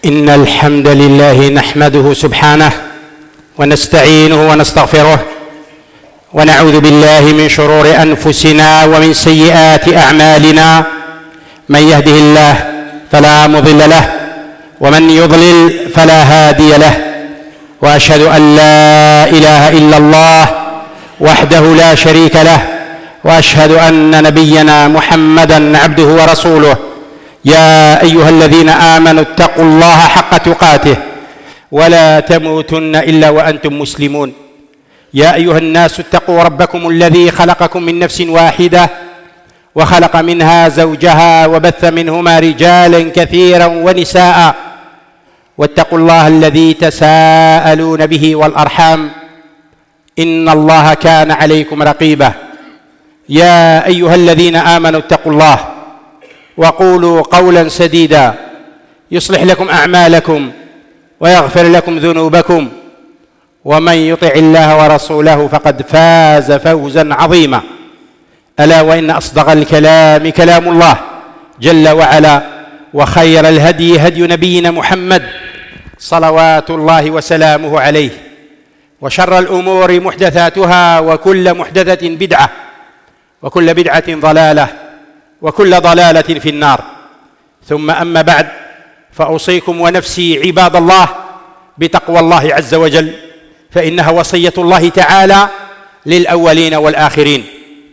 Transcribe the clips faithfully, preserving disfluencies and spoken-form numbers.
إن الحمد لله نحمده سبحانه ونستعينه ونستغفره ونعوذ بالله من شرور أنفسنا ومن سيئات أعمالنا. من يهده الله فلا مضل له ومن يضلل فلا هادي له، وأشهد أن لا إله إلا الله وحده لا شريك له، وأشهد أن نبينا محمدًا عبده ورسوله. يا أيها الذين آمنوا اتقوا الله حق تقاته ولا تموتن إلا وأنتم مسلمون. يا أيها الناس اتقوا ربكم الذي خلقكم من نفس واحدة وخلق منها زوجها وبث منهما رجالا كثيرا ونساء، واتقوا الله الذي تساءلون به والأرحام إن الله كان عليكم رقيبا. يا أيها الذين آمنوا اتقوا الله وقولوا قولا سديدا يصلح لكم أعمالكم ويغفر لكم ذنوبكم، ومن يطع الله ورسوله فقد فاز فوزا عظيما. ألا وإن أصدق الكلام كلام الله جل وعلا، وخير الهدي هدي نبينا محمد صلوات الله وسلامه عليه، وشر الأمور محدثاتها وكل محدثة بدعة وكل بدعة ضلالة وكل ضلالة في النار. ثم أما بعد، فأوصيكم ونفسي عباد الله بتقوى الله عز وجل، فإنها وصية الله تعالى للأولين والآخرين.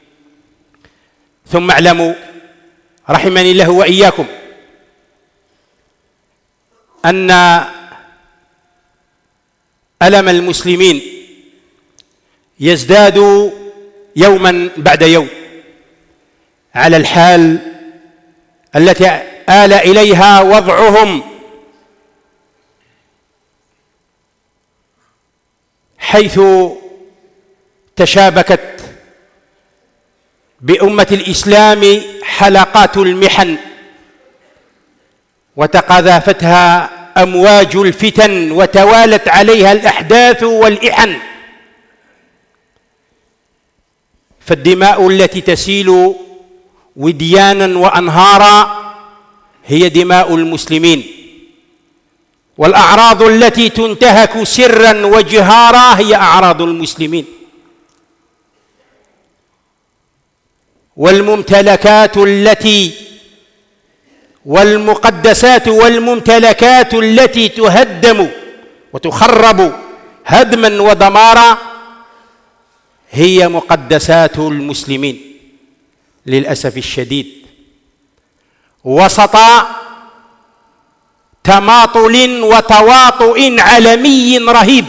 ثم اعلموا رحمني الله وإياكم أن ألم المسلمين يزداد يوما بعد يوم على الحال التي آل إليها وضعهم، حيث تشابكت بأمة الإسلام حلقات المحن وتقاذفتها أمواج الفتن وتوالت عليها الأحداث والإحن، فالدماء التي تسيل وديانا وأنهارا هي دماء المسلمين، والأعراض التي تنتهك سرا وجهارا هي أعراض المسلمين، والممتلكات التي والمقدسات والممتلكات التي تهدم وتخرب هدما ودمارا هي مقدسات المسلمين. للأسف الشديد وسط تماطل وتواطؤ عالمي رهيب،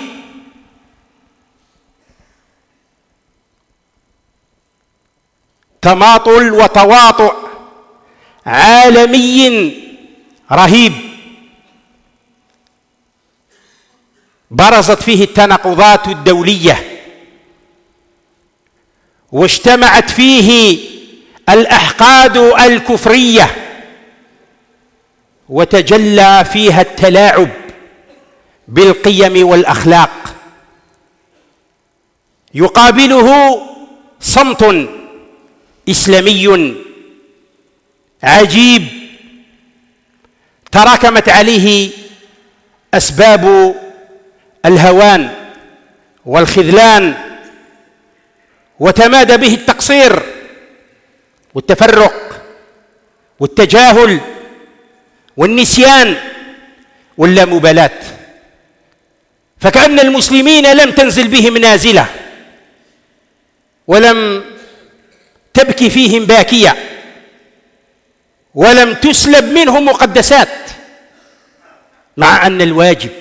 تماطل وتواطؤ عالمي رهيب برزت فيه التناقضات الدولية، واجتمعت فيه الأحقاد الكفرية، وتجلى فيها التلاعب بالقيم والأخلاق، يقابله صمت إسلامي عجيب تراكمت عليه أسباب الهوان والخذلان، وتمادى به التقصير والتفرق والتجاهل والنسيان واللامبالاة، فكأن المسلمين لم تنزل بهم نازلة ولم تبكي فيهم باكية ولم تسلب منهم مقدسات، مع أن الواجب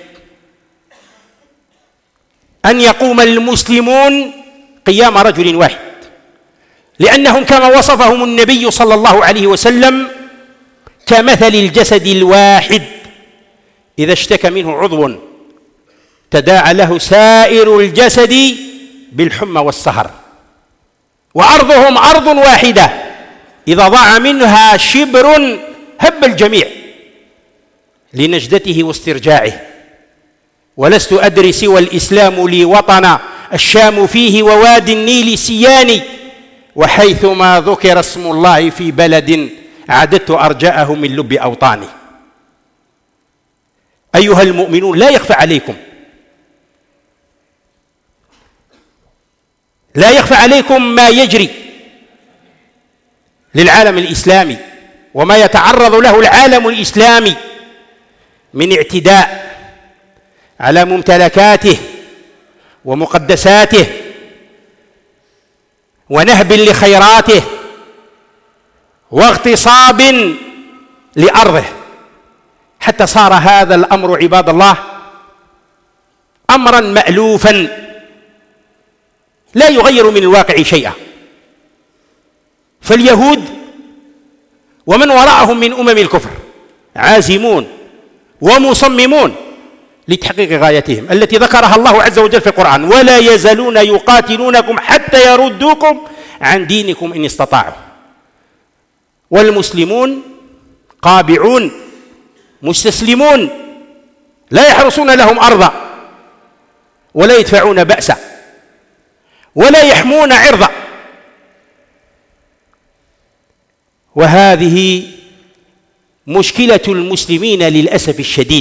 أن يقوم المسلمون قيام رجل واحد، لأنهم كما وصفهم النبي صلى الله عليه وسلم كمثل الجسد الواحد إذا اشتكى منه عضو تداعى له سائر الجسد بالحمى والسهر، وعرضهم عرض واحدة إذا ضاع منها شبر هب الجميع لنجدته واسترجاعه. ولست أدري سوى الإسلام لي وطنا، الشام فيه ووادي النيل سياني، وحيثما ذكر اسم الله في بلد عددت أرجاءه من لب أوطاني. أيها المؤمنون لا يخفى عليكم لا يخفى عليكم ما يجري للعالم الإسلامي وما يتعرض له العالم الإسلامي من اعتداء على ممتلكاته ومقدساته ونهب لخيراته واغتصاب لأرضه، حتى صار هذا الأمر عباد الله أمرا مألوفا لا يغير من الواقع شيئا. فاليهود ومن وراءهم من أمم الكفر عازمون ومصممون لتحقيق غايتهم التي ذكرها الله عز وجل في القرآن: ولا يزالون يقاتلونكم حتى يردوكم عن دينكم إن استطاعوا. والمسلمون قابعون مستسلمون لا يحرصون لهم أرضا ولا يدفعون بأسا ولا يحمون عرضا. وهذه مشكلة المسلمين للأسف الشديد.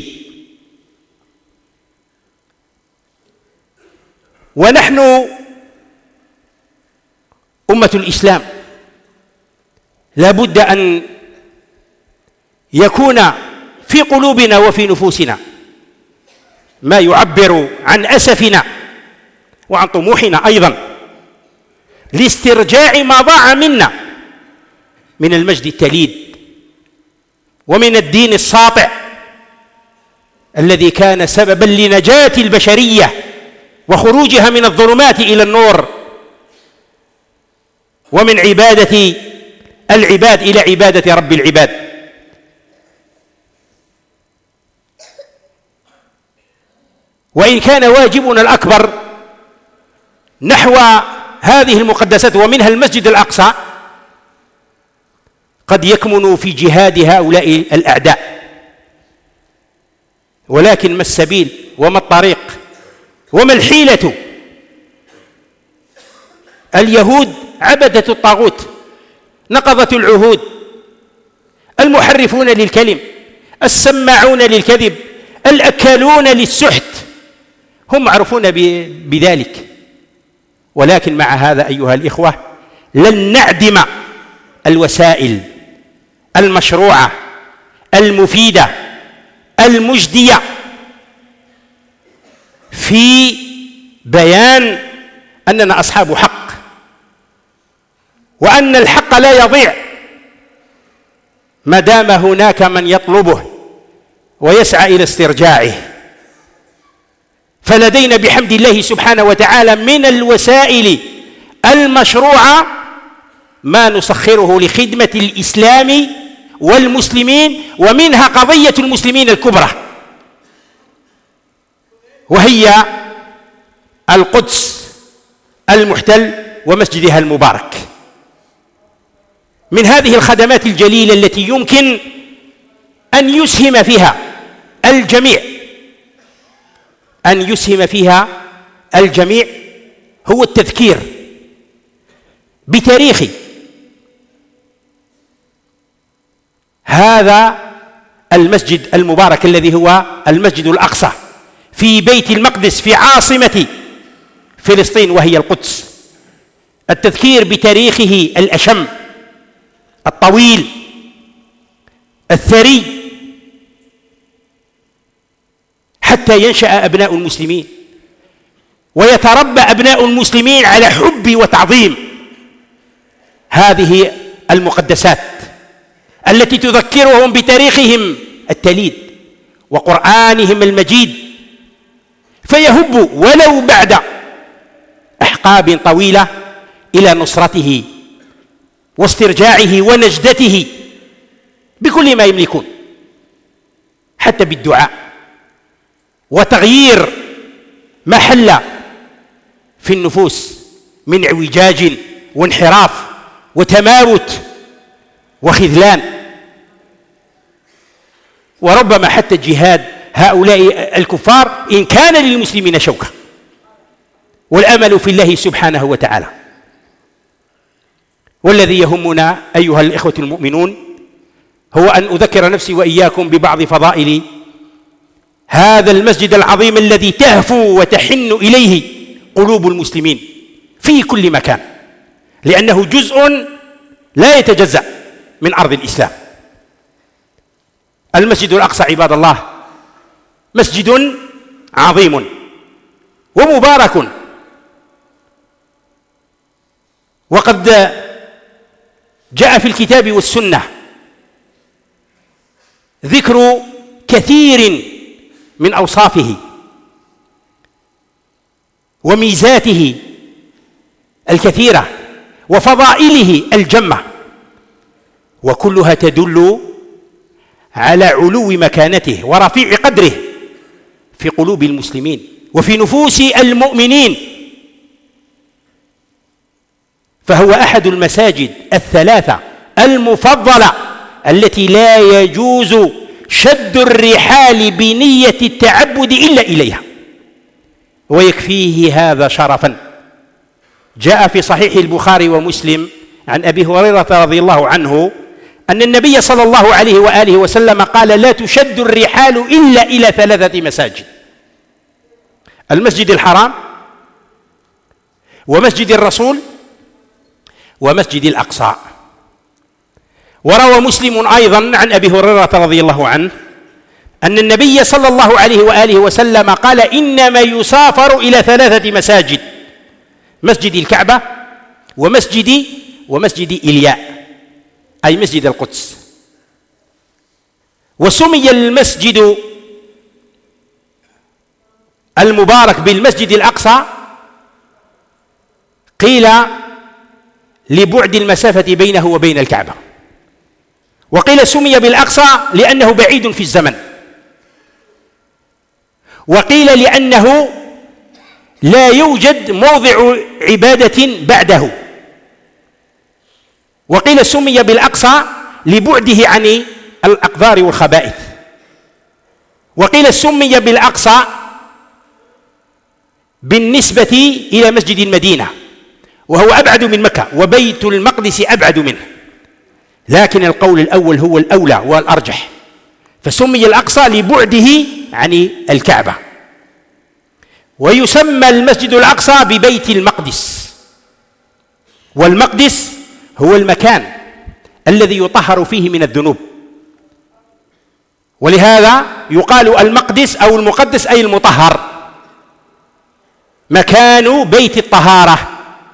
ونحن أمة الإسلام لا بد أن يكون في قلوبنا وفي نفوسنا ما يعبر عن أسفنا وعن طموحنا أيضا لاسترجاع ما ضاع منا من المجد التليد ومن الدين الساطع الذي كان سببا لنجاة البشرية وخروجها من الظلمات إلى النور، ومن عبادة العباد إلى عبادة رب العباد. وإن كان واجبنا الأكبر نحو هذه المقدسات ومنها المسجد الأقصى قد يكمن في جهاد هؤلاء الأعداء، ولكن ما السبيل وما الطريق وما الحيلة؟ اليهود عبدة الطاغوت، نقضة العهود، المحرفون للكلم، السماعون للكذب، الأكالون للسحت، هم معروفون بذلك. ولكن مع هذا أيها الإخوة لن نعدم الوسائل المشروعة المفيدة المجدية في بيان أننا أصحاب حق، وأن الحق لا يضيع ما دام هناك من يطلبه ويسعى إلى استرجاعه. فلدينا بحمد الله سبحانه وتعالى من الوسائل المشروعة ما نسخره لخدمة الإسلام والمسلمين، ومنها قضية المسلمين الكبرى وهي القدس المحتل ومسجدها المبارك. من هذه الخدمات الجليلة التي يمكن أن يسهم فيها الجميع أن يسهم فيها الجميع هو التذكير بتاريخ هذا المسجد المبارك الذي هو المسجد الأقصى في بيت المقدس في عاصمة فلسطين وهي القدس. التذكير بتاريخه الأشم الطويل الثري حتى ينشأ أبناء المسلمين ويتربى أبناء المسلمين على حب وتعظيم هذه المقدسات التي تذكرهم بتاريخهم التليد وقرآنهم المجيد، فيهب ولو بعد أحقاب طويلة إلى نصرته واسترجاعه ونجدته بكل ما يملكون، حتى بالدعاء وتغيير ما حل في النفوس من اعوجاج وانحراف وتماوت وخذلان، وربما حتى جهاد هؤلاء الكفار إن كان للمسلمين شوكة. والأمل في الله سبحانه وتعالى. والذي يهمنا أيها الإخوة المؤمنون هو أن أذكر نفسي وإياكم ببعض فضائل هذا المسجد العظيم الذي تهفو وتحن إليه قلوب المسلمين في كل مكان، لأنه جزء لا يتجزأ من أرض الإسلام. المسجد الأقصى عباد الله مسجد عظيم ومبارك، وقد جاء في الكتاب والسنة ذكر كثير من أوصافه وميزاته الكثيرة وفضائله الجمة، وكلها تدل على علو مكانته ورفيع قدره في قلوب المسلمين وفي نفوس المؤمنين، فهو أحد المساجد الثلاثة المفضلة التي لا يجوز شد الرحال بنية التعبد إلا إليها، ويكفيه هذا شرفا. جاء في صحيح البخاري ومسلم عن أبي هريرة رضي الله عنه أن النبي صلى الله عليه وآله وسلم قال: لا تشد الرحال إلا إلى ثلاثة مساجد: المسجد الحرام، ومسجد الرسول، ومسجد الأقصى. وروى مسلم أيضا عن أبي هريرة رضي الله عنه أن النبي صلى الله عليه وآله وسلم قال: إنما يسافر إلى ثلاثة مساجد: مسجد الكعبة، ومسجد ومسجد إلياء، أي مسجد القدس. وسمي المسجد المبارك بالمسجد الأقصى قيل لبعد المسافة بينه وبين الكعبة، وقيل سمي بالأقصى لأنه بعيد في الزمن، وقيل لأنه لا يوجد موضع عبادة بعده، وقيل سمي بالأقصى لبعده عن الأقذار والخبائث، وقيل سمي بالأقصى بالنسبة إلى مسجد المدينة وهو أبعد من مكة، وبيت المقدس أبعد منه، لكن القول الأول هو الأولى والأرجح، فسمي الأقصى لبعده عن الكعبة. ويسمى المسجد الأقصى ببيت المقدس، والمقدس هو المكان الذي يطهر فيه من الذنوب، ولهذا يقال المقدس أو المقدس أي المطهر، مكان بيت الطهارة،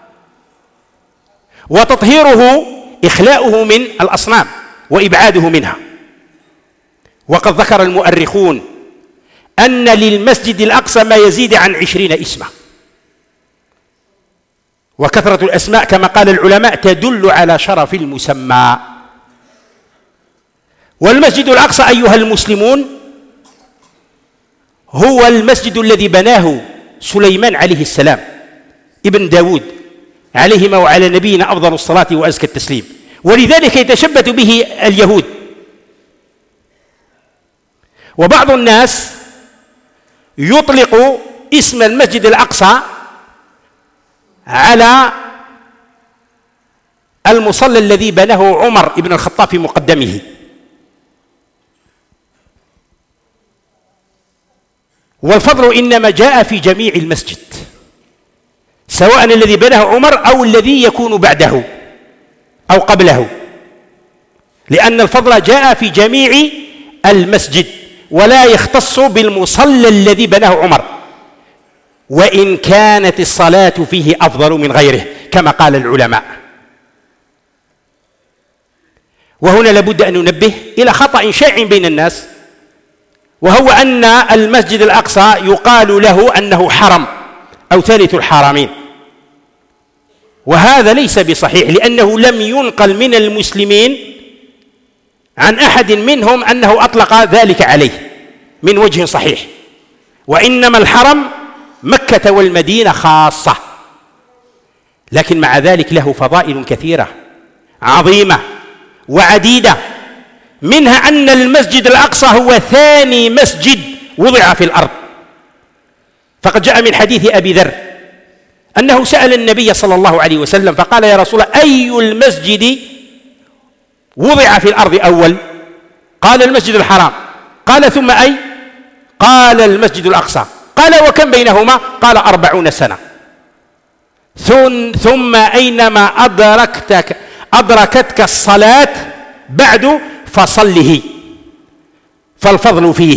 وتطهيره إخلاؤه من الأصنام وإبعاده منها. وقد ذكر المؤرخون أن للمسجد الأقصى ما يزيد عن عشرين اسما، وكثرة الأسماء كما قال العلماء تدل على شرف المسمى. والمسجد الأقصى أيها المسلمون هو المسجد الذي بناه سليمان عليه السلام ابن داود عليهما وعلى نبينا أفضل الصلاة وأزكى التسليم، ولذلك يتشبث به اليهود. وبعض الناس يطلق اسم المسجد الأقصى على المصلى الذي بناه عمر بن الخطاب في مقدمه، والفضل إنما جاء في جميع المسجد، سواء الذي بناه عمر أو الذي يكون بعده أو قبله، لأن الفضل جاء في جميع المسجد ولا يختص بالمصلى الذي بناه عمر، وإن كانت الصلاة فيه أفضل من غيره كما قال العلماء. وهنا لابد أن ننبه إلى خطأ شائع بين الناس، وهو أن المسجد الأقصى يقال له أنه حرم أو ثالث الحرمين، وهذا ليس بصحيح، لأنه لم ينقل من المسلمين عن أحد منهم أنه أطلق ذلك عليه من وجه صحيح، وإنما الحرم مكة والمدينة خاصة. لكن مع ذلك له فضائل كثيرة عظيمة وعديدة، منها أن المسجد الأقصى هو ثاني مسجد وضع في الأرض، فقد جاء من حديث أبي ذر أنه سأل النبي صلى الله عليه وسلم فقال: يا رسول الله، أي المسجد وضع في الأرض أول؟ قال: المسجد الحرام. قال: ثم أي؟ قال المسجد الأقصى. قال وكم بينهما؟ قال أربعون سنة. ثم أينما أدركتك أدركتك الصلاة بعد فصله، فالفضل فيه.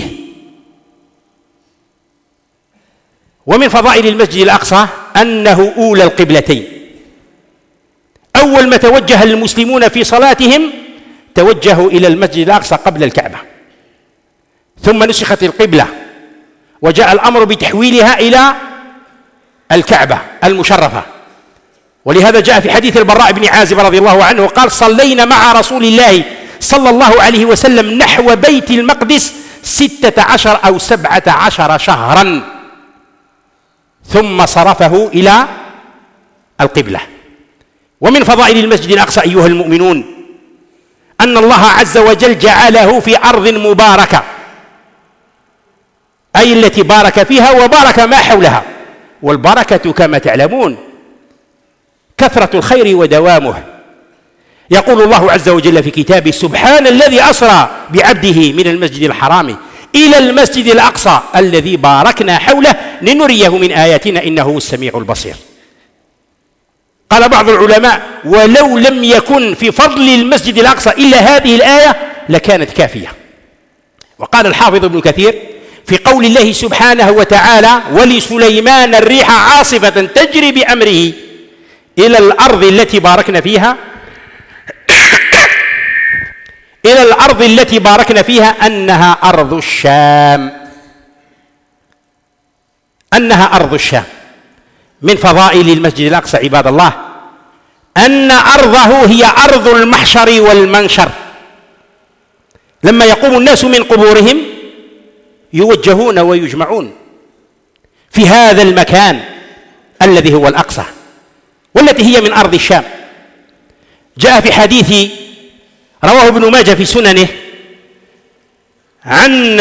ومن فضائل المسجد الأقصى أنه أولى القبلتين. أول ما توجه المسلمون في صلاتهم توجهوا إلى المسجد الأقصى قبل الكعبة، ثم نسخت القبلة وجاء الأمر بتحويلها إلى الكعبة المشرفة. ولهذا جاء في حديث البراء بن عازب رضي الله عنه قال: صلينا مع رسول الله صلى الله عليه وسلم نحو بيت المقدس ستة عشر أو سبعة عشر شهرا ثم صرفه إلى القبلة. ومن فضائل المسجد الأقصى أيها المؤمنون أن الله عز وجل جعله في أرض مباركة، أي التي بارك فيها وبارك ما حولها. والبركة كما تعلمون كثرة الخير ودوامه. يقول الله عز وجل في كتابه: سبحان الذي أسرى بعبده من المسجد الحرام إلى المسجد الأقصى الذي باركنا حوله لنريه من آياتنا إنه هو السميع البصير. قال بعض العلماء: ولو لم يكن في فضل المسجد الأقصى إلا هذه الآية لكانت كافية. وقال الحافظ ابن كثير في قول الله سبحانه وتعالى: ولسليمان الريح عاصفة تجري بأمره إلى الأرض التي باركنا فيها إلى الأرض التي باركنا فيها أنها أرض الشام أنها أرض الشام. من فضائل المسجد الأقصى عباد الله أن أرضه هي أرض المحشر والمنشر. لما يقوم الناس من قبورهم يوجهون ويجمعون في هذا المكان الذي هو الأقصى، والتي هي من أرض الشام. جاء في حديث رواه ابن ماجه في سننه عن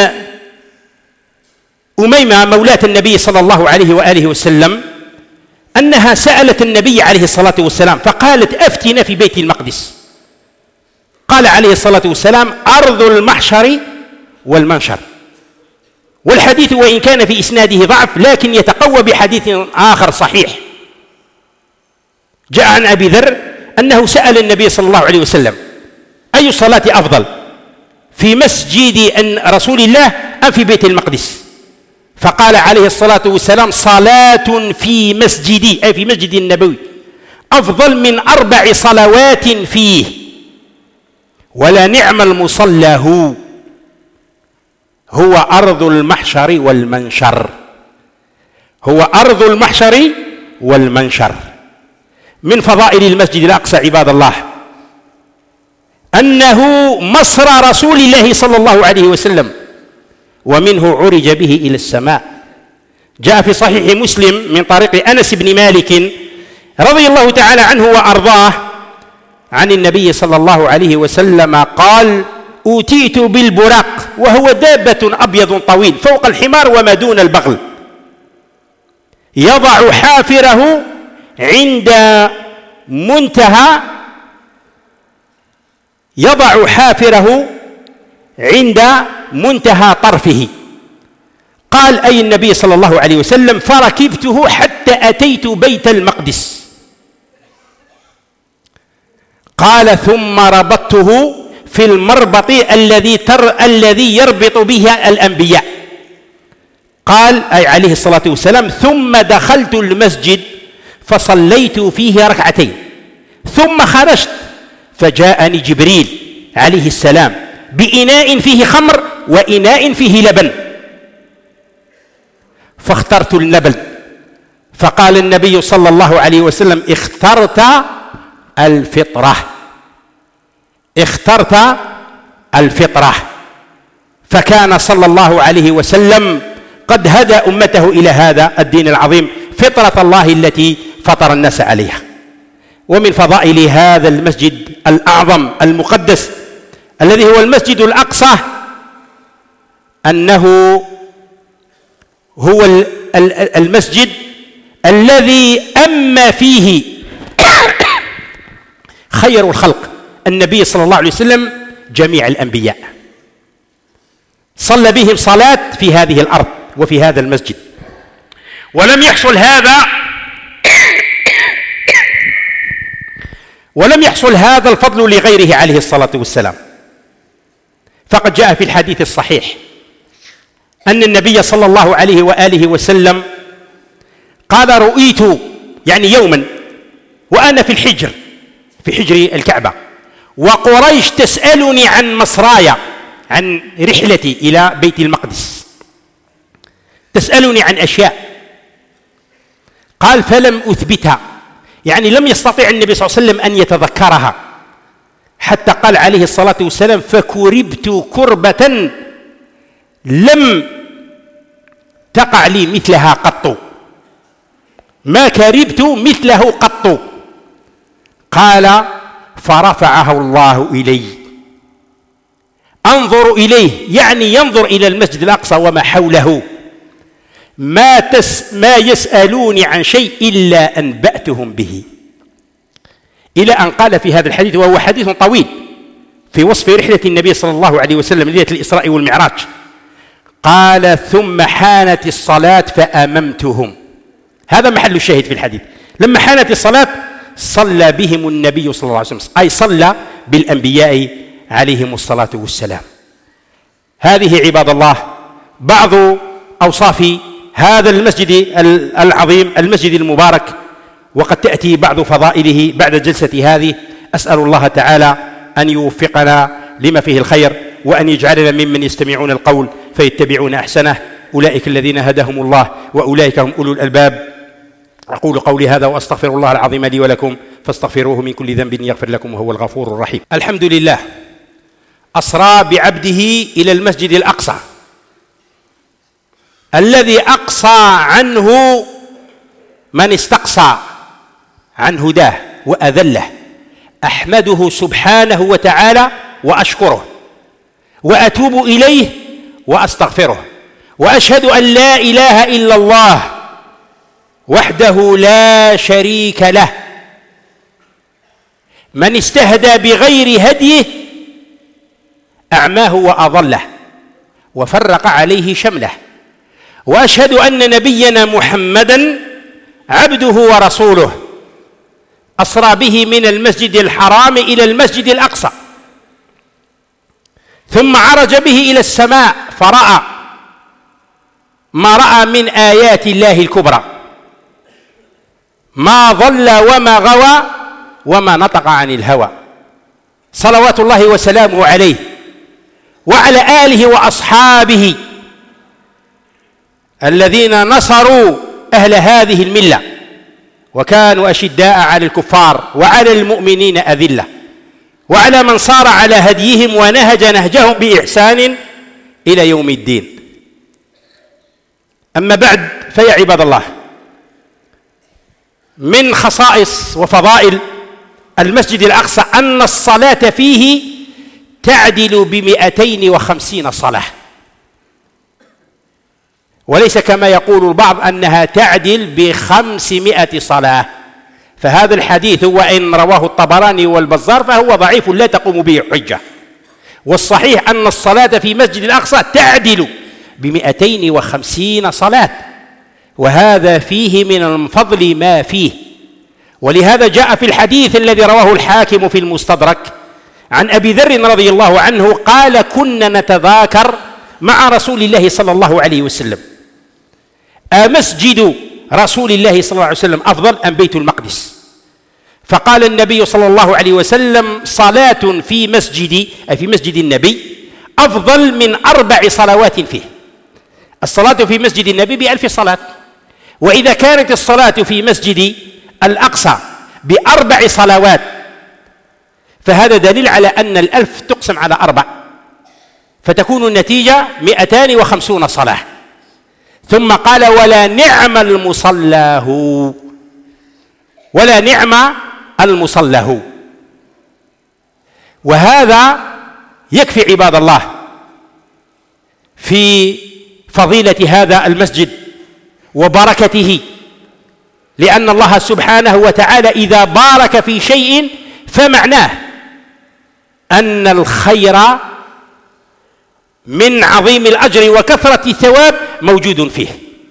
أميمة مولاة النبي صلى الله عليه وآله وسلم أنها سألت النبي عليه الصلاة والسلام فقالت: أفتنا في بيت المقدس. قال عليه الصلاة والسلام: أرض المحشر والمنشر. والحديث وإن كان في إسناده ضعف لكن يتقوى بحديث آخر صحيح. جاء عن أبي ذر أنه سأل النبي صلى الله عليه وسلم: أي الصلاة أفضل، في مسجد رسول الله أم في بيت المقدس؟ فقال عليه الصلاة والسلام: صلاة في مسجدي، أي في مسجد النبوي، أفضل من أربع صلوات فيه، ولا نعم المصلى هو هو أرض المحشر والمنشر هو أرض المحشر والمنشر. من فضائل المسجد الأقصى عباد الله أنه مصر رسول الله صلى الله عليه وسلم، ومنه عرج به إلى السماء. جاء في صحيح مسلم من طريق أنس بن مالك رضي الله تعالى عنه وأرضاه عن النبي صلى الله عليه وسلم قال: أوتيت بالبراق، وهو دابة أبيض طويل فوق الحمار وما دون البغل، يضع حافره عند منتهى يضع حافره عند منتهى طرفه. قال أي النبي صلى الله عليه وسلم: فركبته حتى أتيت بيت المقدس. قال: ثم ربطته في المربط الذي تر الذي يربط به الأنبياء. قال أي عليه الصلاة والسلام: ثم دخلت المسجد فصليت فيه ركعتين، ثم خرجت فجاءني جبريل عليه السلام بإناء فيه خمر وإناء فيه لبن، فاخترت اللبن. فقال النبي صلى الله عليه وسلم: اخترت الفطرة اخترت الفطرة. فكان صلى الله عليه وسلم قد هدى أمته إلى هذا الدين العظيم، فطرة الله التي فطر الناس عليها. ومن فضائل هذا المسجد الأعظم المقدس الذي هو المسجد الأقصى أنه هو المسجد الذي أما فيه خير الخلق النبي صلى الله عليه وسلم جميع الأنبياء. صلى بهم صلاة في هذه الأرض وفي هذا المسجد. ولم يحصل هذا ولم يحصل هذا الفضل لغيره عليه الصلاة والسلام. فقد جاء في الحديث الصحيح أن النبي صلى الله عليه وآله وسلم قال: رؤيت، يعني يوما وأنا في الحجر، في حجر الكعبة، وقريش تسألني عن مصرايا، عن رحلتي إلى بيت المقدس، تسألني عن أشياء. قال: فلم أثبتها، يعني لم يستطيع النبي صلى الله عليه وسلم أن يتذكرها، حتى قال عليه الصلاة والسلام: فكربت كربة لم تقع لي مثلها قط، ما كربت مثله قط. قال: فرفعه الله إلي، أنظر إليه، يعني ينظر إلى المسجد الأقصى وما حوله، ما, تس ما يسألوني عن شيء إلا أنبأتهم به، إلى أن قال في هذا الحديث، وهو حديث طويل في وصف رحلة النبي صلى الله عليه وسلم ليلة الإسراء والمعراج، قال: ثم حانت الصلاة فأممتهم. هذا محل الشاهد في الحديث. لما حانت الصلاة صلى بهم النبي صلى الله عليه وسلم، أي صلى بالأنبياء عليهم الصلاة والسلام. هذه عباد الله بعض أوصاف هذا المسجد العظيم، المسجد المبارك، وقد تأتي بعض فضائله بعد الجلسة هذه. أسأل الله تعالى أن يوفقنا لما فيه الخير، وأن يجعلنا ممن يستمعون القول فيتبعون أحسنه. أولئك الذين هداهم الله وأولئك هم أولو الألباب. أقول قولي هذا وأستغفر الله العظيم لي ولكم، فاستغفروه من كل ذنب يغفر لكم وهو الغفور الرحيم. الحمد لله، أسرى بعبده إلى المسجد الأقصى الذي أقصى عنه من استقصى عن هداه وأذله. أحمده سبحانه وتعالى وأشكره وأتوب إليه وأستغفره، وأشهد أن لا إله إلا الله وحده لا شريك له، من استهدى بغير هديه أعماه وأضله وفرق عليه شمله. وأشهد أن نبينا محمدا عبده ورسوله، أسرى به من المسجد الحرام إلى المسجد الأقصى، ثم عرج به إلى السماء فرأى ما رأى من آيات الله الكبرى، ما ضل وما غوى وما نطق عن الهوى، صلوات الله وسلامه عليه وعلى آله وأصحابه الذين نصروا أهل هذه الملة وكانوا أشداء على الكفار وعلى المؤمنين أذلة، وعلى من صار على هديهم ونهج نهجهم بإحسان إلى يوم الدين. أما بعد، فيا عباد الله، من خصائص وفضائل المسجد الأقصى أن الصلاة فيه تعدل بمئتين وخمسين صلاة، وليس كما يقول البعض أنها تعدل بخمسمائة صلاة. فهذا الحديث وإن رواه الطبراني والبزار فهو ضعيف لا تقوم به حجة، والصحيح أن الصلاة في مسجد الأقصى تعدل بمئتين وخمسين صلاة، وهذا فيه من الفضل ما فيه. ولهذا جاء في الحديث الذي رواه الحاكم في المستدرك عن أبي ذر رضي الله عنه قال: كنا نتذاكر مع رسول الله صلى الله عليه وسلم أمسجد رسول الله صلى الله عليه وسلم أفضل أم بيت المقدس؟ فقال النبي صلى الله عليه وسلم: صلاة في مسجدي، أي في مسجد النبي، أفضل من أربع صلوات فيه. الصلاة في مسجد النبي بألف صلاة، وإذا كانت الصلاة في مسجد الأقصى بأربع صلوات فهذا دليل على أن الألف تقسم على أربع، فتكون النتيجة مئتان وخمسون صلاة. ثم قال: ولا نعم المصلى هو، ولا نعم المصلى هو. وهذا يكفي عباد الله في فضيلة هذا المسجد وبركته، لأن الله سبحانه وتعالى إذا بارك في شيء فمعناه أن الخير من عظيم الأجر وكثرة الثواب موجود فيه.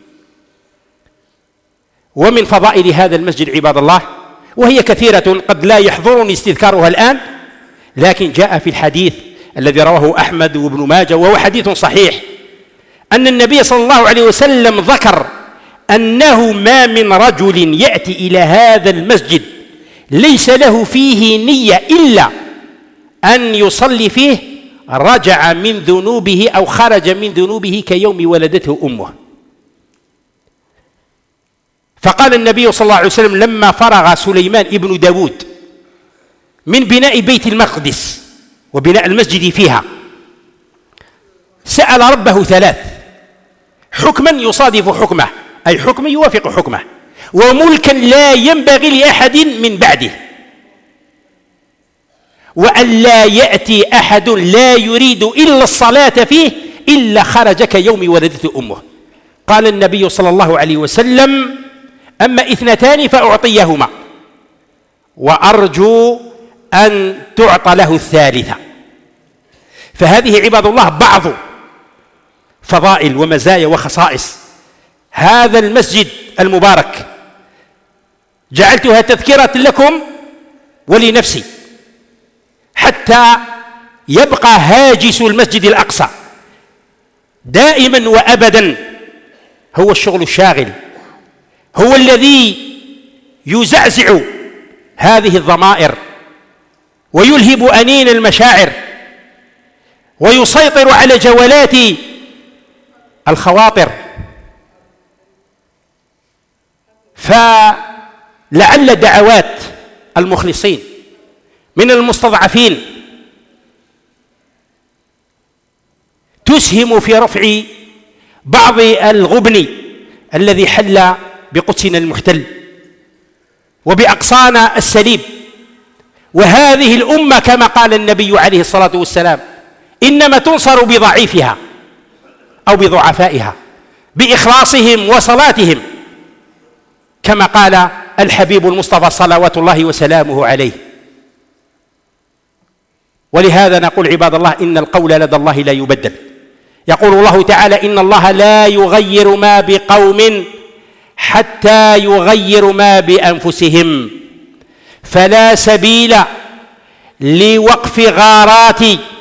ومن فضائل هذا المسجد عباد الله، وهي كثيرة قد لا يحضرني استذكارها الآن، لكن جاء في الحديث الذي رواه أحمد وابن ماجه وهو حديث صحيح أن النبي صلى الله عليه وسلم ذكر أنه ما من رجل يأتي إلى هذا المسجد ليس له فيه نية إلا أن يصلي فيه رجع من ذنوبه أو خرج من ذنوبه كيوم ولدته أمه. فقال النبي صلى الله عليه وسلم لما فرغ سليمان ابن داود من بناء بيت المقدس وبناء المسجد فيها سأل ربه ثلاث: حكما يصادف حكمه، أي حكما يوافق حكمه، وملكا لا ينبغي لأحد من بعده، وأن لا يأتي أحد لا يريد إلا الصلاة فيه إلا خرج كيوم ولدته أمه. قال النبي صلى الله عليه وسلم: أما اثنتان فأعطيهما وأرجو أن تعطى له الثالثة. فهذه عباد الله بعض فضائل ومزايا وخصائص هذا المسجد المبارك، جعلتها تذكرة لكم ولنفسي حتى يبقى هاجس المسجد الأقصى دائما وأبدا هو الشغل الشاغل، هو الذي يزعزع هذه الضمائر ويلهب أنين المشاعر ويسيطر على جولات الخواطر. فلعل دعوات المخلصين من المستضعفين تسهم في رفع بعض الغبن الذي حل بقدسنا المحتل وبأقصانا السليب. وهذه الأمة كما قال النبي عليه الصلاة والسلام إنما تنصر بضعيفها أو بضعفائها بإخلاصهم وصلاتهم، كما قال الحبيب المصطفى صلوات الله وسلامه عليه. ولهذا نقول عباد الله إن القول لدى الله لا يبدل. يقول الله تعالى: إن الله لا يغير ما بقوم حتى يغيروا ما بأنفسهم، فلا سبيل لوقف غارات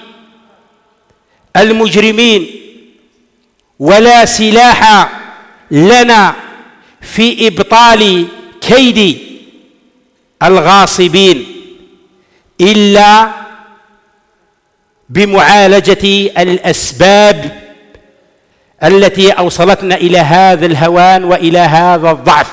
المجرمين ولا سلاح لنا في إبطال كيد الغاصبين إلا بمعالجة الأسباب التي أوصلتنا إلى هذا الهوان وإلى هذا الضعف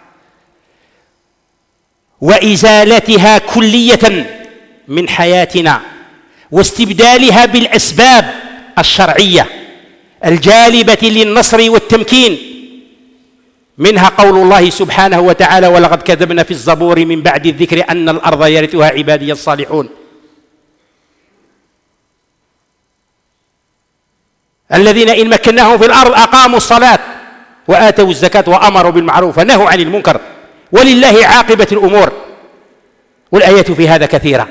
وإزالتها كلية من حياتنا واستبدالها بالأسباب الشرعية الجالبة للنصر والتمكين. منها قول الله سبحانه وتعالى: ولقد كتبنا في الزبور من بعد الذكر أن الأرض يرثها عبادي الصالحون، الذين إن مكناهم في الأرض أقاموا الصلاة وآتوا الزكاة وأمروا بالمعروف ونهوا عن المنكر ولله عاقبة الأمور. والآيات في هذا كثيرة.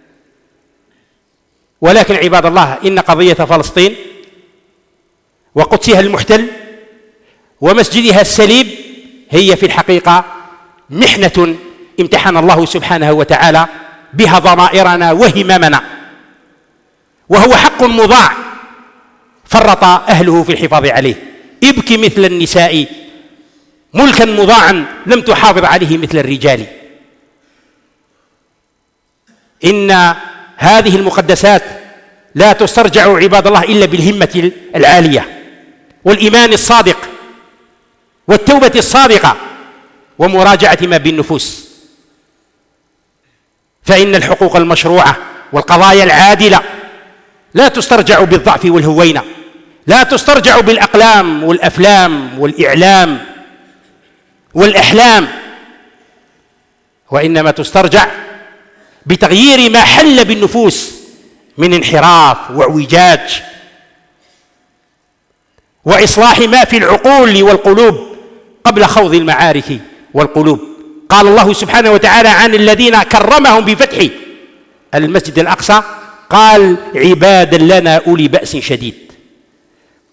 ولكن عباد الله إن قضية فلسطين وقدسها المحتل ومسجدها السليب هي في الحقيقة محنة امتحن الله سبحانه وتعالى بها ضمائرنا وهممنا، وهو حق مضاع فرط أهله في الحفاظ عليه. ابكي مثل النساء ملكا مضاعا لم تحافظ عليه مثل الرجال. إن هذه المقدسات لا تسترجع عباد الله إلا بالهمة العالية والإيمان الصادق والتوبة الصادقة ومراجعة ما بالنفوس. فإن الحقوق المشروعة والقضايا العادلة لا تسترجع بالضعف والهوينة، لا تسترجع بالأقلام والأفلام والإعلام والأحلام، وإنما تسترجع بتغيير ما حل بالنفوس من انحراف واعوجاج وإصلاح ما في العقول والقلوب قبل خوض المعارك والقلوب. قال الله سبحانه وتعالى عن الذين كرمهم بفتح المسجد الأقصى: قال عبادا لنا أولي بأس شديد.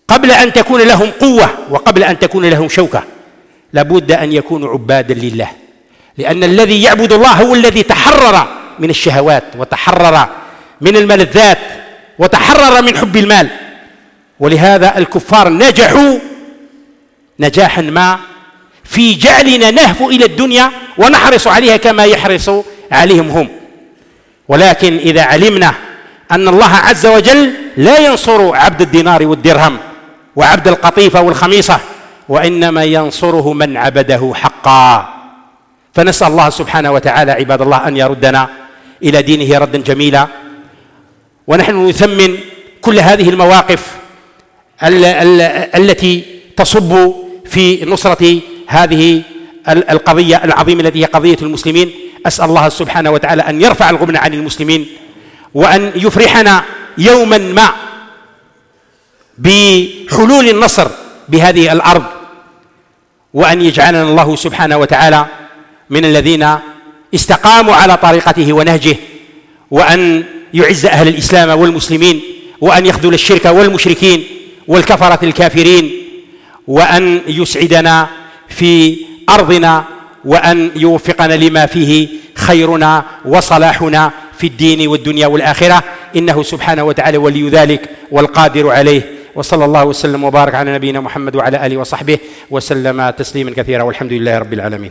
قبل أن تكون لهم قوة وقبل أن تكون لهم شوكة لابد أن يكونوا عبادا لله، لأن الذي يعبد الله هو الذي تحرر من الشهوات وتحرر من الملذات وتحرر من حب المال. ولهذا الكفار نجحوا نجاحا ما في جعلنا نهفو إلى الدنيا ونحرص عليها كما يحرص عليهم هم. ولكن إذا علمنا أن الله عز وجل لا ينصر عبد الدينار والدرهم وعبد القطيفة والخميصة، وإنما ينصره من عبده حقا. فنسأل الله سبحانه وتعالى عباد الله أن يردنا إلى دينه ردا جميلا. ونحن نثمن كل هذه المواقف التي تصب في نصرة هذه القضية العظيمة التي هي قضية المسلمين. أسأل الله سبحانه وتعالى أن يرفع الغبن عن المسلمين، وأن يفرحنا يوما ما بحلول النصر بهذه الأرض، وأن يجعلنا الله سبحانه وتعالى من الذين استقاموا على طريقته ونهجه، وأن يعز أهل الإسلام والمسلمين، وأن يخذل الشرك والمشركين والكفرة الكافرين، وأن يسعدنا في أرضنا، وأن يوفقنا لما فيه خيرنا وصلاحنا في الدين والدنيا والآخرة، إنه سبحانه وتعالى ولي ذلك والقادر عليه. وصلى الله وسلم وبارك على نبينا محمد وعلى آله وصحبه وسلم تسليما كثيرا، والحمد لله رب العالمين.